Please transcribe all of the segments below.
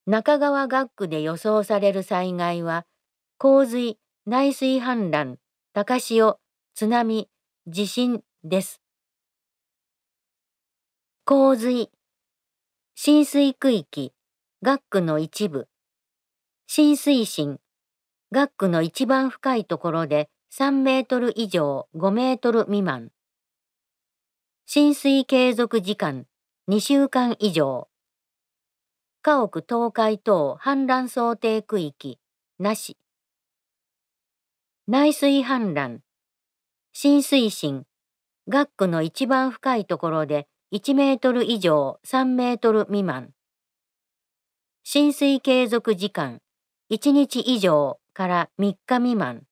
中川学区で予想される災害は、洪水、内水氾濫、高潮、津波、地震です。洪水、浸水区域、学区の一部。浸水深、学区の一番深いところで3メートル以上5メートル未満。浸水継続時間2週間以上。家屋倒壊等氾濫想定区域、なし。内水氾濫、浸水深、学区の一番深いところで1メートル以上3メートル未満。浸水継続時間1日以上から3日未満。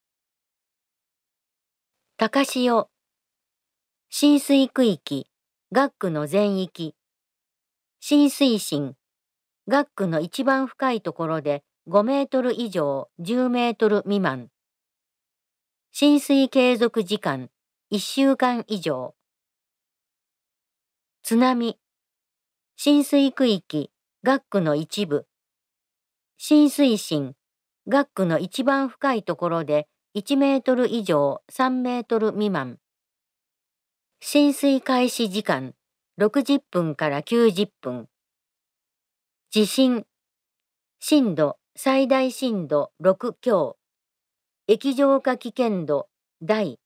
高潮、浸水区域、学区の全域。浸水深、学区の一番深いところで5メートル以上10メートル未満。浸水継続時間1週間以上。津波、浸水区域、学区の一部。浸水深、学区の一番深いところで1メートル以上3メートル未満。浸水開始時間60分から90分。地震、震度、最大震度6強。液状化危険度、大。